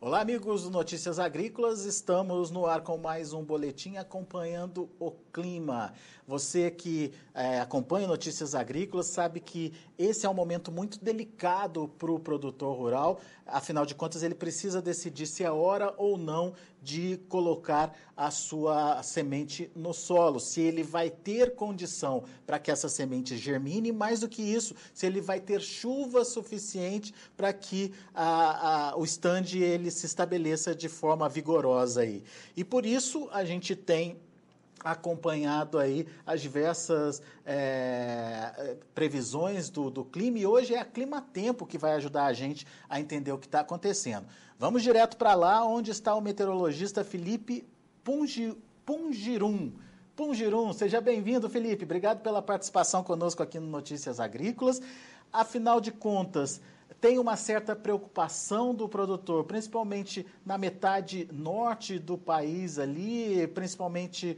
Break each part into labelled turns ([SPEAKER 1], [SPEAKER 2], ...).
[SPEAKER 1] Olá, amigos do Notícias Agrícolas, estamos no ar com mais um boletim acompanhando o clima. Você que acompanha Notícias Agrícolas sabe que esse é um momento muito delicado para o produtor rural, afinal de contas ele precisa decidir se é hora ou não de colocar a sua semente no solo, se ele vai ter condição para que essa semente germine, mais do que isso, se ele vai ter chuva suficiente para que o stand ele se estabeleça de forma vigorosa aí. E por isso a gente tem acompanhado aí as diversas previsões do clima, e hoje é a Climatempo que vai ajudar a gente a entender o que está acontecendo. Vamos direto para lá, onde está o meteorologista Felipe Pungirum. Pungirum, seja bem-vindo, Felipe. Obrigado pela participação conosco aqui no Notícias Agrícolas. Afinal de contas, tem uma certa preocupação do produtor, principalmente na metade norte do país ali, principalmente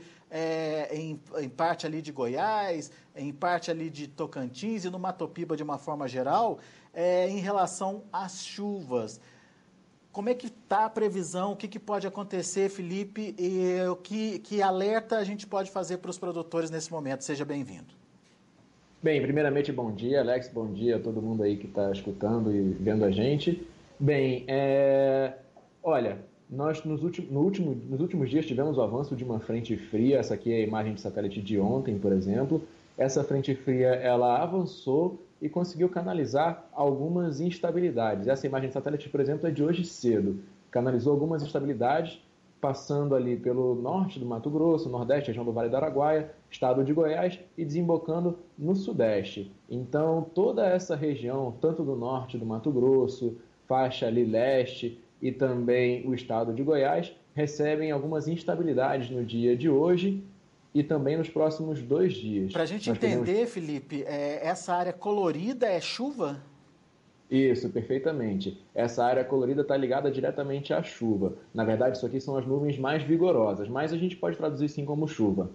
[SPEAKER 1] em parte ali de Goiás, em parte ali de Tocantins e no Mato Piba de uma forma geral, em relação às chuvas. Como é que está a previsão? O que pode acontecer, Felipe? E que alerta a gente pode fazer para os produtores nesse momento? Seja bem-vindo.
[SPEAKER 2] Bem, primeiramente, bom dia, Alex, bom dia a todo mundo aí que está escutando e vendo a gente. Bem, olha, nós nos últimos dias tivemos o avanço de uma frente fria, essa aqui é a imagem de satélite de ontem, por exemplo. Essa frente fria, ela avançou e conseguiu canalizar algumas instabilidades. Essa imagem de satélite, por exemplo, é de hoje cedo. Canalizou algumas instabilidades, passando ali pelo norte do Mato Grosso, nordeste, região do Vale do Araguaia, estado de Goiás e desembocando no sudeste. Então, toda essa região, tanto do norte do Mato Grosso, faixa ali leste e também o estado de Goiás, recebem algumas instabilidades no dia de hoje e também nos próximos 2 dias.
[SPEAKER 1] Para a gente entender, Felipe, essa área colorida é chuva?
[SPEAKER 2] Isso, perfeitamente. Essa área colorida está ligada diretamente à chuva. Na verdade, isso aqui são as nuvens mais vigorosas, mas a gente pode traduzir sim como chuva.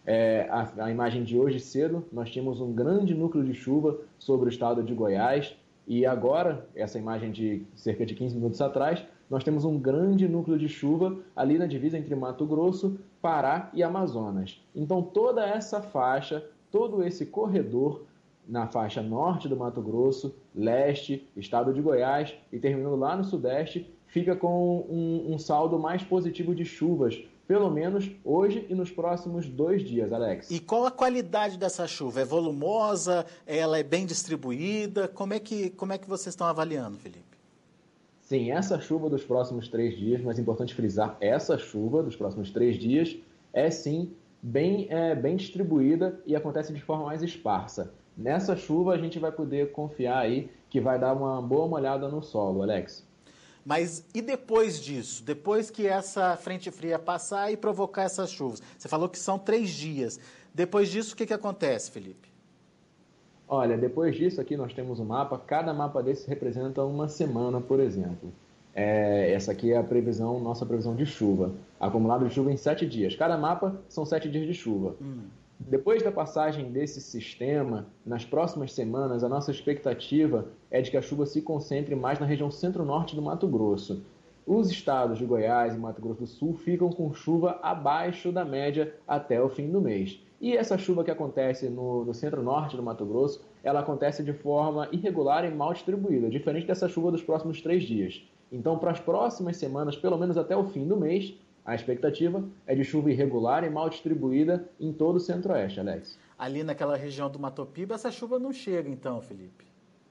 [SPEAKER 2] A imagem de hoje cedo, nós tínhamos um grande núcleo de chuva sobre o estado de Goiás, e agora, essa imagem de cerca de 15 minutos atrás, nós temos um grande núcleo de chuva ali na divisa entre Mato Grosso, Pará e Amazonas. Então, toda essa faixa, todo esse corredor na faixa norte do Mato Grosso, leste, estado de Goiás e terminando lá no sudeste, fica com um saldo mais positivo de chuvas, pelo menos hoje e nos próximos 2 dias, Alex.
[SPEAKER 1] E qual a qualidade dessa chuva? É volumosa? Ela é bem distribuída? Como é que vocês estão avaliando, Felipe?
[SPEAKER 2] Sim, essa chuva dos próximos 3 dias, mas é importante frisar, essa chuva dos próximos 3 dias é sim bem distribuída e acontece de forma mais esparsa. Nessa chuva a gente vai poder confiar aí que vai dar uma boa molhada no solo, Alex.
[SPEAKER 1] Mas e depois disso? Depois que essa frente fria passar e provocar essas chuvas? Você falou que são 3 dias. Depois disso, o que acontece, Felipe?
[SPEAKER 2] Olha, depois disso aqui nós temos um mapa. Cada mapa desse representa uma semana, por exemplo. Essa aqui é a previsão, nossa previsão de chuva. Acumulado de chuva em 7 dias. Cada mapa são 7 dias de chuva. Depois da passagem desse sistema, nas próximas semanas, a nossa expectativa é de que a chuva se concentre mais na região centro-norte do Mato Grosso. Os estados de Goiás e Mato Grosso do Sul ficam com chuva abaixo da média até o fim do mês. E essa chuva que acontece no centro-norte do Mato Grosso, ela acontece de forma irregular e mal distribuída, diferente dessa chuva dos próximos 3 dias. Então, para as próximas semanas, pelo menos até o fim do mês, a expectativa é de chuva irregular e mal distribuída em todo o centro-oeste, Alex.
[SPEAKER 1] Ali naquela região do Mato Piba, essa chuva não chega então, Felipe?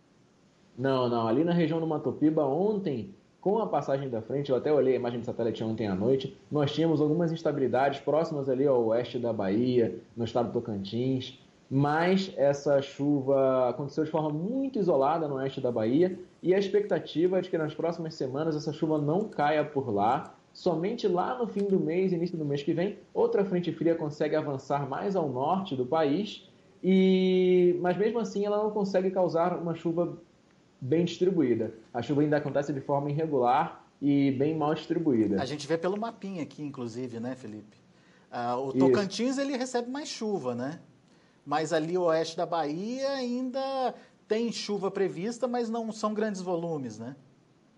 [SPEAKER 2] Não. Ali na região do Mato Piba, ontem, com a passagem da frente, eu até olhei a imagem de satélite ontem à noite, nós tínhamos algumas instabilidades próximas ali ao oeste da Bahia, no estado do Tocantins, mas essa chuva aconteceu de forma muito isolada no oeste da Bahia e a expectativa é de que nas próximas semanas essa chuva não caia por lá. Somente lá no fim do mês, início do mês que vem, outra frente fria consegue avançar mais ao norte do país, mas mesmo assim ela não consegue causar uma chuva bem distribuída. A chuva ainda acontece de forma irregular e bem mal distribuída.
[SPEAKER 1] A gente vê pelo mapinha aqui, inclusive, né, Felipe? O Tocantins ele recebe mais chuva, né? Mas ali o oeste da Bahia ainda tem chuva prevista, mas não são grandes volumes, né?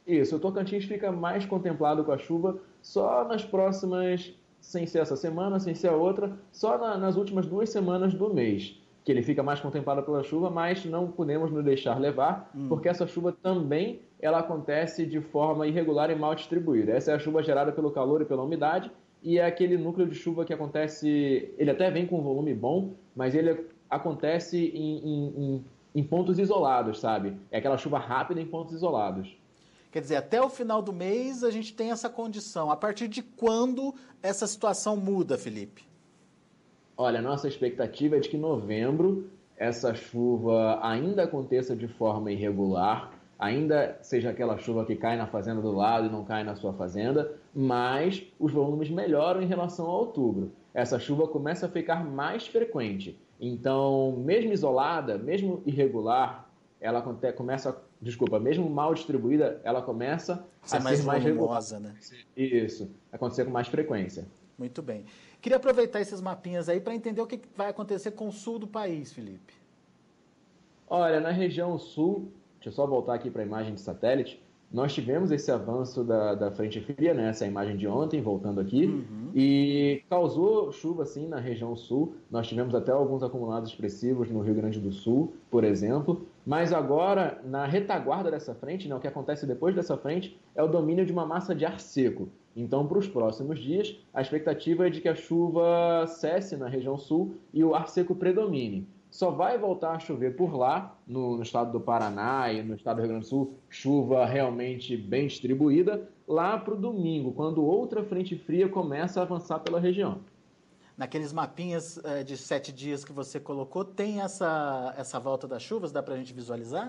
[SPEAKER 2] Isso, o Tocantins fica mais contemplado com a chuva só nas próximas, sem ser essa semana, sem ser a outra, só nas últimas 2 semanas do mês, que ele fica mais contemplado pela chuva, mas não podemos nos deixar levar, porque essa chuva também ela acontece de forma irregular e mal distribuída. Essa é a chuva gerada pelo calor e pela umidade, e é aquele núcleo de chuva que acontece, ele até vem com um volume bom, mas ele acontece em pontos isolados, sabe? É aquela chuva rápida em pontos isolados.
[SPEAKER 1] Quer dizer, até o final do mês a gente tem essa condição. A partir de quando essa situação muda, Felipe?
[SPEAKER 2] Olha, a nossa expectativa é de que em novembro essa chuva ainda aconteça de forma irregular, ainda seja aquela chuva que cai na fazenda do lado e não cai na sua fazenda, mas os volumes melhoram em relação a outubro. Essa chuva começa a ficar mais frequente. Então, mesmo isolada, mesmo irregular, ela começa, desculpa, mesmo mal distribuída, ela começa a
[SPEAKER 1] mais
[SPEAKER 2] ser mais regular.
[SPEAKER 1] volumosa, né?
[SPEAKER 2] Isso, acontecer com mais frequência.
[SPEAKER 1] Muito bem. Queria aproveitar esses mapinhas aí para entender o que vai acontecer com o sul do país, Felipe.
[SPEAKER 2] Olha, na região sul, deixa eu só voltar aqui para a imagem de satélite, nós tivemos esse avanço da frente fria, né? Essa imagem de ontem, voltando aqui, e causou chuva, assim, na região sul. Nós tivemos até alguns acumulados expressivos no Rio Grande do Sul, por exemplo, mas agora, na retaguarda dessa frente, né, o que acontece depois dessa frente é o domínio de uma massa de ar seco. Então, para os próximos dias, a expectativa é de que a chuva cesse na região sul e o ar seco predomine. Só vai voltar a chover por lá, no estado do Paraná e no estado do Rio Grande do Sul, chuva realmente bem distribuída, lá para o domingo, quando outra frente fria começa a avançar pela região.
[SPEAKER 1] Naqueles mapinhas de 7 dias que você colocou, tem essa volta das chuvas? Dá para a gente visualizar?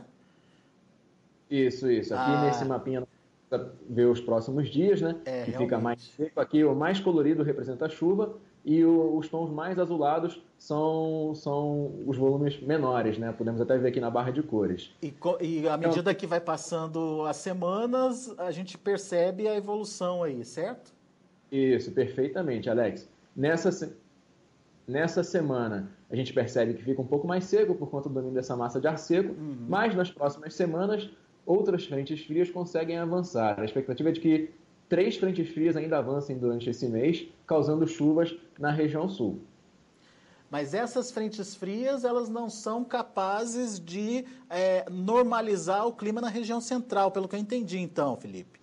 [SPEAKER 2] Isso. Aqui nesse mapinha ver os próximos dias, né? Que
[SPEAKER 1] realmente
[SPEAKER 2] fica mais seco. Aqui o mais colorido representa a chuva e os tons mais azulados são os volumes menores, né? Podemos até ver aqui na barra de cores.
[SPEAKER 1] E à medida que vai passando as semanas, a gente percebe a evolução aí, certo?
[SPEAKER 2] Isso, perfeitamente, Alex. Nessa semana, a gente percebe que fica um pouco mais seco por conta do domínio dessa massa de ar seco, mas nas próximas semanas outras frentes frias conseguem avançar. A expectativa é de que 3 frentes frias ainda avancem durante esse mês, causando chuvas na região sul.
[SPEAKER 1] Mas essas frentes frias, elas não são capazes de normalizar o clima na região central, pelo que eu entendi então, Felipe.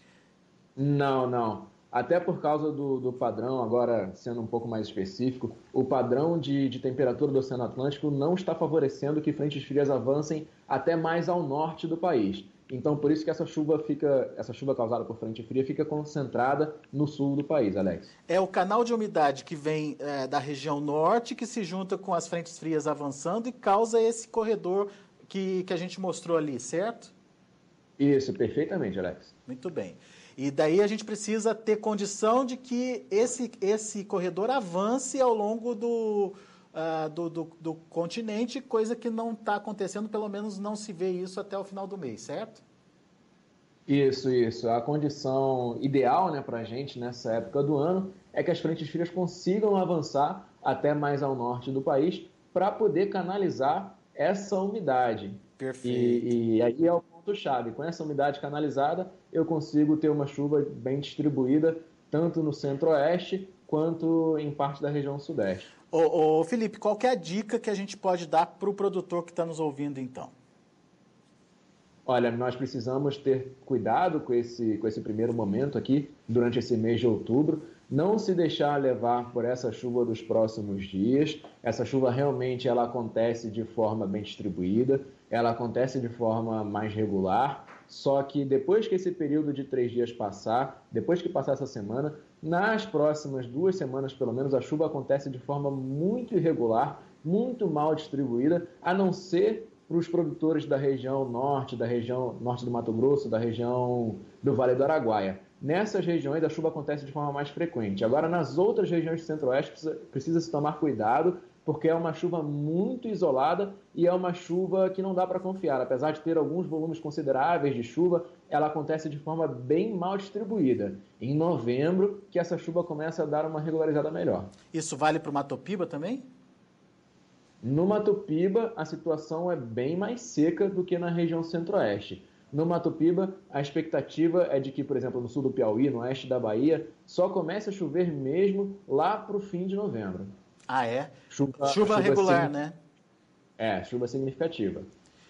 [SPEAKER 2] Não. Até por causa do padrão, agora sendo um pouco mais específico, o padrão de temperatura do Oceano Atlântico não está favorecendo que frentes frias avancem até mais ao norte do país. Então, por isso que essa chuva causada por frente fria fica concentrada no sul do país, Alex.
[SPEAKER 1] É o canal de umidade que vem da região norte, que se junta com as frentes frias avançando e causa esse corredor que a gente mostrou ali, certo?
[SPEAKER 2] Isso, perfeitamente, Alex.
[SPEAKER 1] Muito bem. E daí a gente precisa ter condição de que esse corredor avance ao longo do continente, coisa que não está acontecendo, pelo menos não se vê isso até o final do mês, certo?
[SPEAKER 2] Isso. A condição ideal, né, para a gente nessa época do ano é que as frentes frias consigam avançar até mais ao norte do país para poder canalizar essa umidade.
[SPEAKER 1] Perfeito.
[SPEAKER 2] E aí é o ponto-chave. Com essa umidade canalizada, eu consigo ter uma chuva bem distribuída, tanto no centro-oeste quanto em parte da região sudeste.
[SPEAKER 1] Ô, Felipe, qual que é a dica que a gente pode dar para o produtor que está nos ouvindo, então?
[SPEAKER 2] Olha, nós precisamos ter cuidado com esse primeiro momento aqui, durante esse mês de outubro, não se deixar levar por essa chuva dos próximos dias. Essa chuva realmente ela acontece de forma bem distribuída, ela acontece de forma mais regular, só que depois que esse período de 3 dias passar, depois que passar essa semana, nas próximas 2 semanas, pelo menos, a chuva acontece de forma muito irregular, muito mal distribuída, a não ser para os produtores da região norte do Mato Grosso, da região do Vale do Araguaia. Nessas regiões, a chuva acontece de forma mais frequente. Agora, nas outras regiões do centro-oeste, precisa se tomar cuidado, porque é uma chuva muito isolada e é uma chuva que não dá para confiar. Apesar de ter alguns volumes consideráveis de chuva, ela acontece de forma bem mal distribuída. Em novembro, que essa chuva começa a dar uma regularizada melhor.
[SPEAKER 1] Isso vale para o Mato Piba também?
[SPEAKER 2] No Mato Piba, a situação é bem mais seca do que na região centro-oeste. No Mato Piba, a expectativa é de que, por exemplo, no sul do Piauí, no oeste da Bahia, só comece a chover mesmo lá para o fim de novembro.
[SPEAKER 1] Ah, é? Chuva
[SPEAKER 2] Chuva
[SPEAKER 1] regular, né?
[SPEAKER 2] chuva significativa.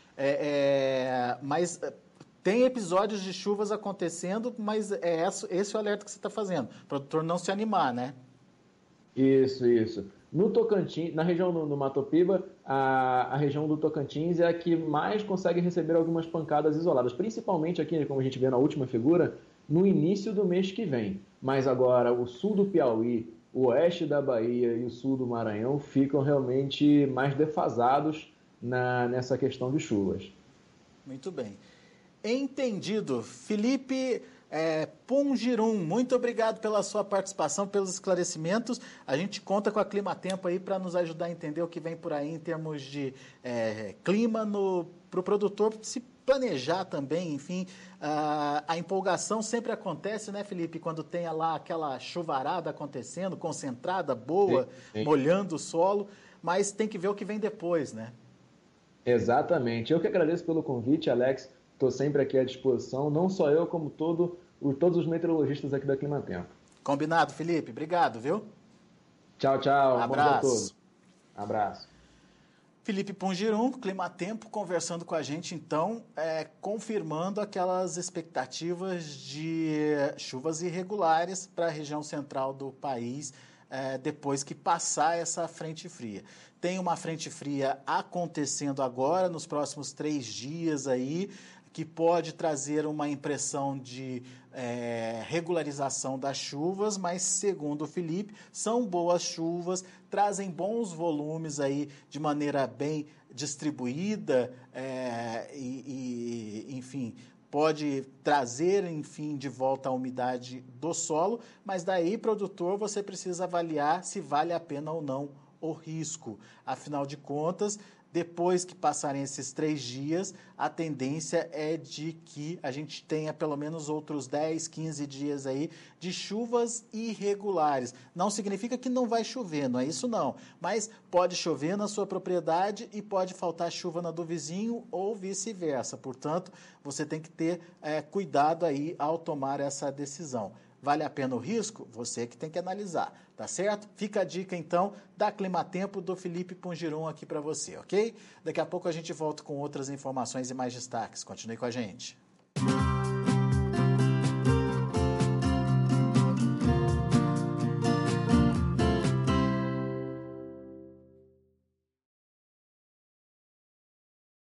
[SPEAKER 1] Mas tem episódios de chuvas acontecendo, mas é esse o alerta que você está fazendo, para o produtor não se animar, né?
[SPEAKER 2] Isso. No Tocantins, na região no Mato Piba, a região do Tocantins é a que mais consegue receber algumas pancadas isoladas, principalmente aqui, como a gente vê na última figura, no início do mês que vem. Mas agora o sul do Piauí, o oeste da Bahia e o sul do Maranhão ficam realmente mais defasados nessa questão de chuvas.
[SPEAKER 1] Muito bem. Entendido. Felipe Pungirum, muito obrigado pela sua participação, pelos esclarecimentos. A gente conta com a Climatempo aí para nos ajudar a entender o que vem por aí em termos de clima para o produtor se planejar também, enfim. A empolgação sempre acontece, né, Felipe, quando tem lá aquela chuvarada acontecendo, concentrada, boa,
[SPEAKER 2] sim.
[SPEAKER 1] molhando o solo, mas tem que ver o que vem depois, né?
[SPEAKER 2] Exatamente. Eu que agradeço pelo convite, Alex. Estou sempre aqui à disposição, não só eu, como todos os meteorologistas aqui da Climatempo.
[SPEAKER 1] Combinado, Felipe. Obrigado, viu?
[SPEAKER 2] Tchau.
[SPEAKER 1] Abraço.
[SPEAKER 2] Bom dia a todos. Abraço.
[SPEAKER 1] Felipe Pungirum, Climatempo, conversando com a gente, então, confirmando aquelas expectativas de chuvas irregulares para a região central do país, depois que passar essa frente fria. Tem uma frente fria acontecendo agora, nos próximos 3 dias aí, que pode trazer uma impressão de regularização das chuvas, mas, segundo o Felipe, são boas chuvas, trazem bons volumes aí de maneira bem distribuída enfim, pode trazer, enfim, de volta a umidade do solo, mas daí, produtor, você precisa avaliar se vale a pena ou não o risco. Afinal de contas, depois que passarem esses 3 dias, a tendência é de que a gente tenha pelo menos outros 10, 15 dias aí de chuvas irregulares. Não significa que não vai chover, não é isso não. Mas pode chover na sua propriedade e pode faltar chuva na do vizinho ou vice-versa. Portanto, você tem que ter cuidado aí ao tomar essa decisão. Vale a pena o risco? Você que tem que analisar, tá certo? Fica a dica, então, da Climatempo do Felipe Pungirum aqui para você, ok? Daqui a pouco a gente volta com outras informações e mais destaques. Continue com a gente.